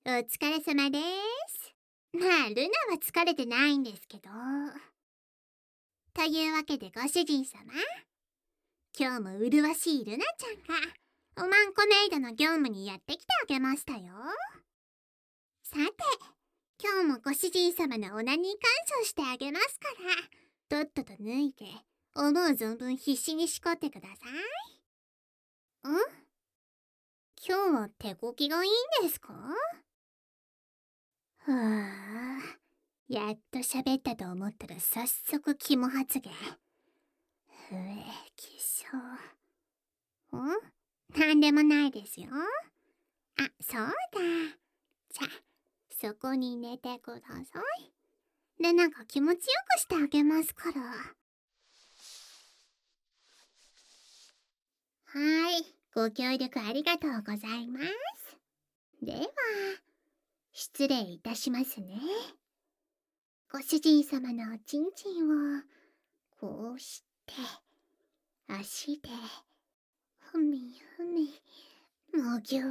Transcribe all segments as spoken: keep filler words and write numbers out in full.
お疲れ様です。まあ、ルナは疲れてないんですけど。というわけでご主人様、今日も麗しいルナちゃんがおまんこメイドの業務にやってきてあげましたよ。さて、今日もご主人様のオナニー鑑賞してあげますから、とっとと脱いで思う存分必死にしこってください。ん？今日は手こきがいいんですか？はあ、やっと喋ったと思ったら早速肝発言。ふえ、きしょう。ん？なんでもないですよ。あ、そうだ。じゃあ、そこに寝てください。で、なんか気持ちよくしてあげますから。はい、ご協力ありがとうございます。では、失礼いたしますね。ご主人様のおちんちんを、こうして、足で、ふみふみ、もぎゅー。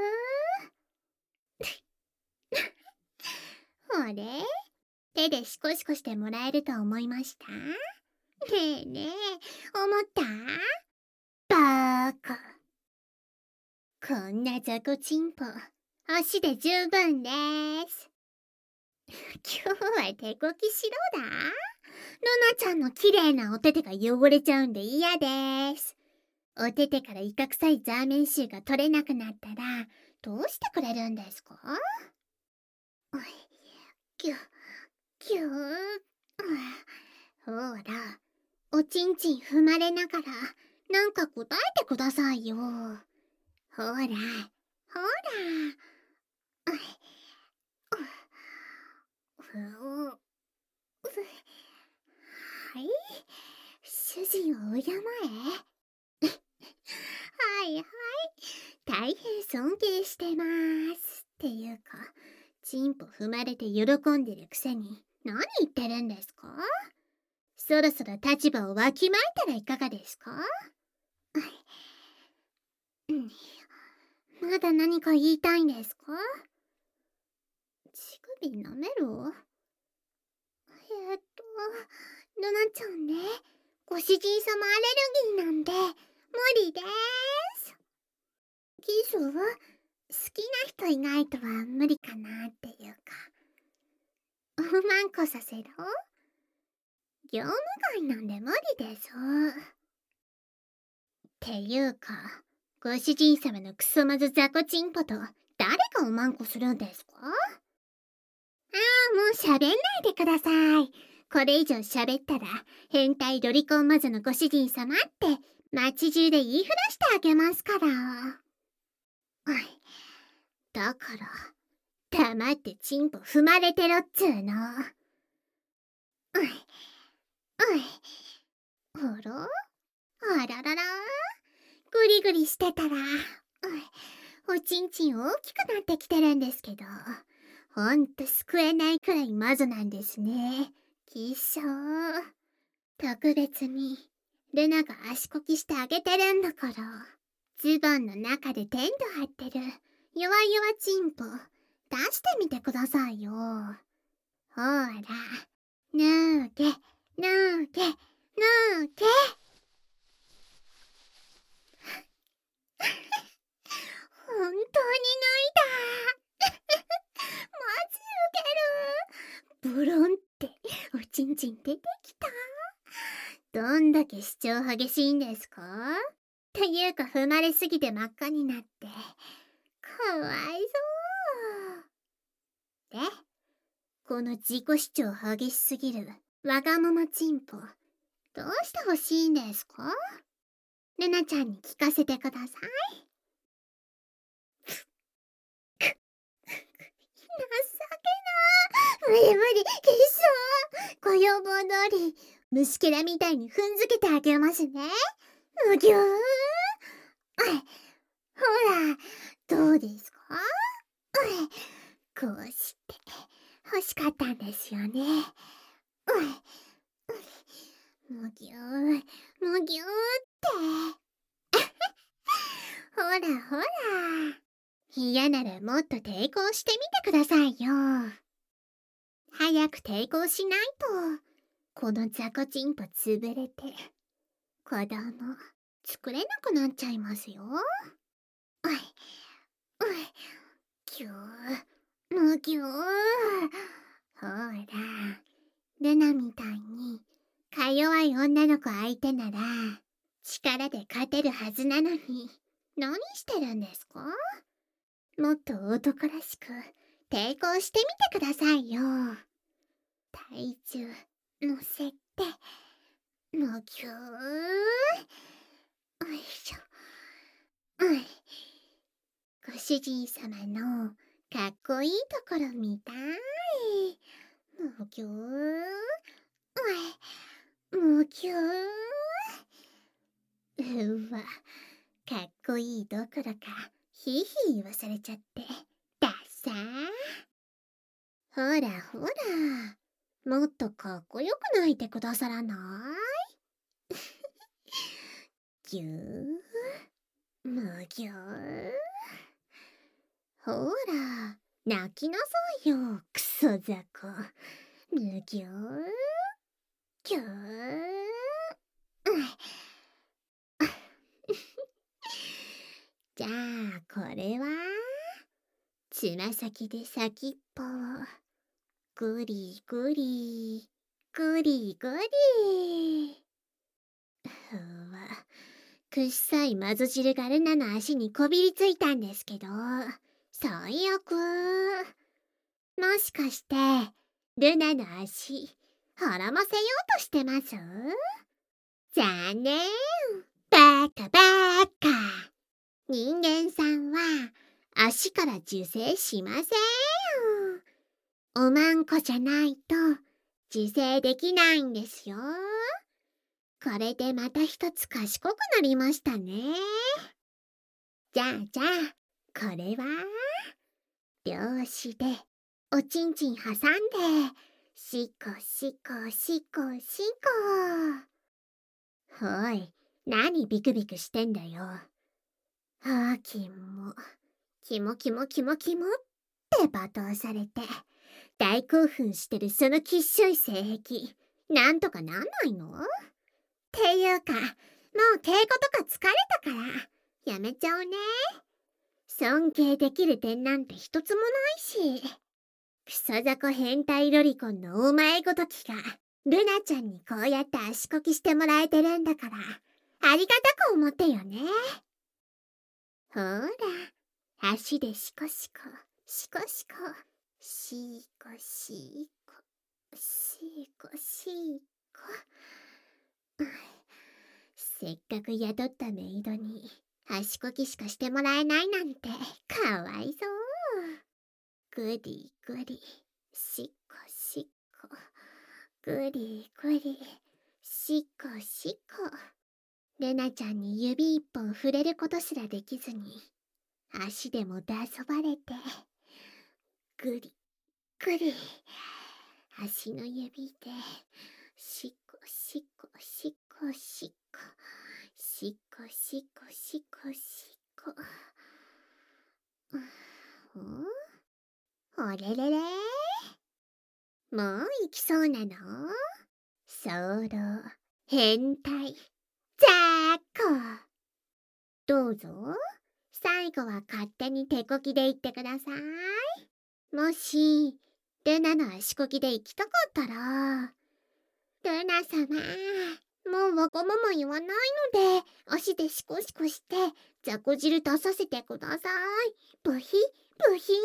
あれ？手でシコシコしてもらえると思いました？ねえねえ、思った？バーカ。こんな雑魚チンポ、足で十分です。今日は手こきしろだ。ルナちゃんの綺麗なお手手が汚れちゃうんで嫌です。お手手からイカ臭いザーメン臭が取れなくなったらどうしてくれるんですか？おい、ぎゅ、ぎゅー。ほら、おちんちん踏まれながらなんか答えてくださいよ。ほら、ほら。おい、ふう、はい、主人を敬え。はいはい、大変尊敬してます。っていうか、チンポ踏まれて喜んでるくせに何言ってるんですか？そろそろ立場をわきまえたらいかがですか？まだ何か言いたいんですか？乳首舐める？えー、っと、ルナちゃんね、ご主人様アレルギーなんで無理です。キスは好きな人いないとは無理かなっていうか。おまんこさせろ？業務外なんで無理です。っていうか、ご主人様のクソまず雑魚チンポと誰がおまんこするんですか？ああ、もう喋んないでください。これ以上喋ったら変態ロリコン魔女のご主人様って街中で言いふらしてあげますから。だから黙ってチンポ踏まれてろっつーの。おいおい、あらあららら、グリグリしてたら、おちんちん大きくなってきてるんですけど、ほんと救えないくらいマゾなんですね。きっしょー。特別にルナが足こきしてあげてるんだから。ズボンの中でテント張ってる弱々チンポ出してみてくださいよ。ほら、脱げ脱げ脱げ。本当に脱いだ。マジウケる。ブロンっておちんちん出てきた。どんだけ主張激しいんですか？っていうか踏まれすぎて真っ赤になってかわいそう。で、この自己主張激しすぎるわがままチンポどうしてほしいんですか？ルナちゃんに聞かせてください。情けな。無理無理、きっそご要望通り虫けらみたいに踏んづけてあげますね。むぎゅー。おい、ほら、どうですか？おい、こうして欲しかったんですよね。おい、むぎゅーむぎゅーってほらほら、 嫌ならもっと抵抗してみてくださいよ。早く抵抗しないと、この雑魚チンポ潰れて、子供作れなくなっちゃいますよ。おい、おい、ぎゅー、むぎゅー。ほら、ルナみたいに、か弱い女の子相手なら、力で勝てるはずなのに、何してるんですか？もっと男らしく、抵抗してみてくださいよ。体重乗せて、むぎゅー。おいしょ。うん。ご主人様のかっこいいところ見たい。むぎゅー。おい、むぎゅー。うわ、かっこいいどころか、ひいひい言わされちゃって、ダッサー。ほらほら、もっとかっこよく泣いてくださらない？ぎゅー、むぎゅー。ほら、泣きなさいよ、クソ雑魚。むぎゅー、ぎゅー。じゃあ、これはつま先で先っぽをぐりぐりぐりぐり。ふわ、くっさいまず汁がルナの足にこびりついたんですけど、最悪。もしかしてルナの足滅ませようとしてます？残念。バカバカ。人間さんは足から受精しません。おまんこじゃないと受精できないんですよ。これでまた一つ賢くなりましたね。じゃあじゃあ、これは両足でおちんちん挟んでしこしこしこしこ。おい、何ビクビクしてんだよ。ああ、キモ。キモキモキモキモって罵倒されて、大興奮してるそのきっしょい性癖、なんとかなんないの？っていうか、もう稽古とか疲れたから、やめちゃうね。尊敬できる点なんて一つもないし。クソ雑魚変態ロリコンのお前ごときが、ルナちゃんにこうやって足こきしてもらえてるんだから、ありがたく思ってよね。ほら、足でシコシコ、シコシコ、シコシコ、シコシコ。せっかく雇ったメイドに足こきしかしてもらえないなんてかわいそう。グリグリ、シコシコ、グリグリ、シコシコ。ルナちゃんに指一本触れることすらできずに、足でも出そばれて、グリグリ、足の指で、シコシコシコシコ、シコシコシコシコ。ん？あれれれ？もう行きそうなの？そうろう、変態、ザーコ。どうぞ、最後は勝手に手こきで言ってください。もし、ルナの足こきで行きたかったら、ルナ様、もうわがまま言わないので、足でシコシコして、雑魚汁出させてください。ブヒ、ブヒって。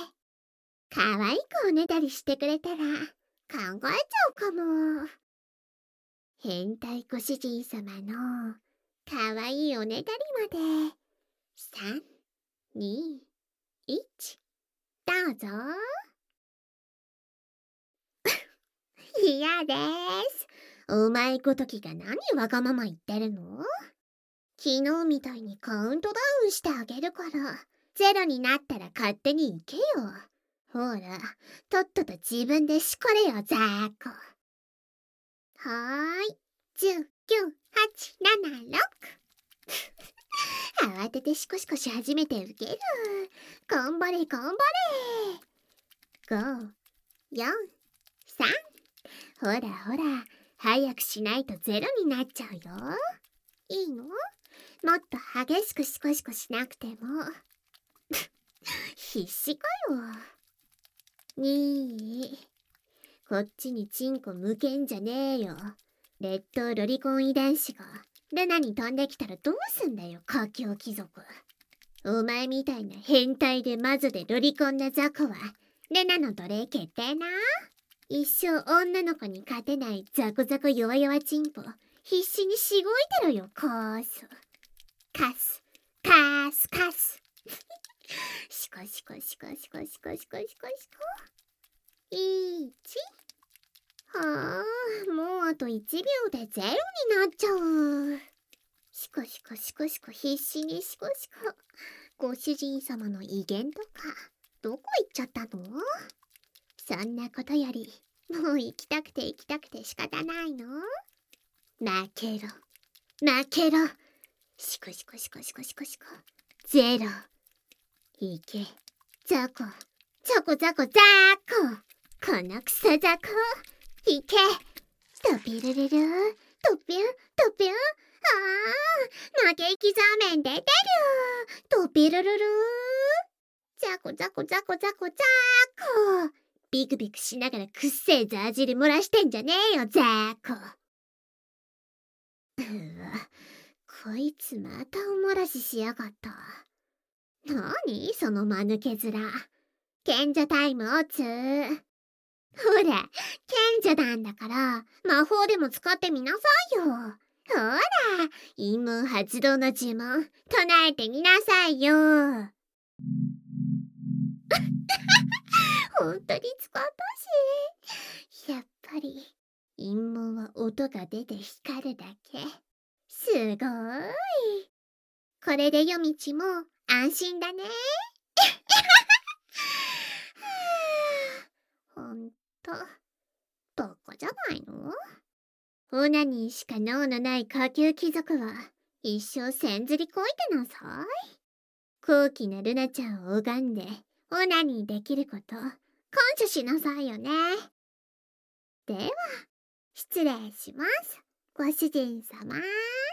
可愛くおねだりしてくれたら、考えちゃうかも。変態ご主人様の、可愛いおねだりまで、さん、に、いち、どうぞ。嫌です。お前ごときが何わがまま言ってるの？昨日みたいにカウントダウンしてあげるから、ゼロになったら勝手に行けよ。ほら、とっとと自分でしこれよ、ザーコ。はーい。じゅう、きゅう、はち、なな、ろく。合わ慌ててシコシコし始めてウケる。頑張れ頑張れ。ご、よん、さん。ほらほら、早くしないとゼロになっちゃうよ。いいの？もっと激しくシコシコしなくても。必死かよ。にい。こっちにチンコ向けんじゃねえよ。劣等ロリコン遺伝子がルナに飛んできたらどうすんだよ、下級貴族。お前みたいな変態でマゾでロリコンな雑魚はルナの奴隷決定な。一生女の子に勝てないザコザコ弱々チンポ必死にしごいてろよ、コース。カスカスカス。シコシコシコシコシコシコシコシコ。いち。はあ、もうあといちびょうでゼロになっちゃう。シコシコシコシコ必死にシコシコ。ご主人様の威厳とかどこ行っちゃったの？そんなことよりもう行きたくて行きたくて仕方ないの？負けろ負けろ。シコシコシコシコシコシコ。ゼロ。いけザコザコザコザコ。このクソザコいけ。トピルルルトピュントピュン。ああ、負け息ザーメン出てる。トピルルルザコザコザコザコザコ。ビクビクしながらくっせえザー汁漏らしてんじゃねえよ、ザコ。うわ、こいつまたお漏らししやがった。なにその間抜け面。賢者タイムをつー。ほら、賢者なんだから魔法でも使ってみなさいよ。ほら、陰謀発動の呪文唱えてみなさいよ。本当に使ったし。やっぱり陰謀は音が出て光るだけ。すごーい。これで夜道も安心だね。ほんとバカじゃないの？オナニーしか脳のない下級貴族は一生せんずりこいてなさい。高貴なルナちゃんを拝んでオナニーできること感謝しなさいよね。では失礼します、ご主人様。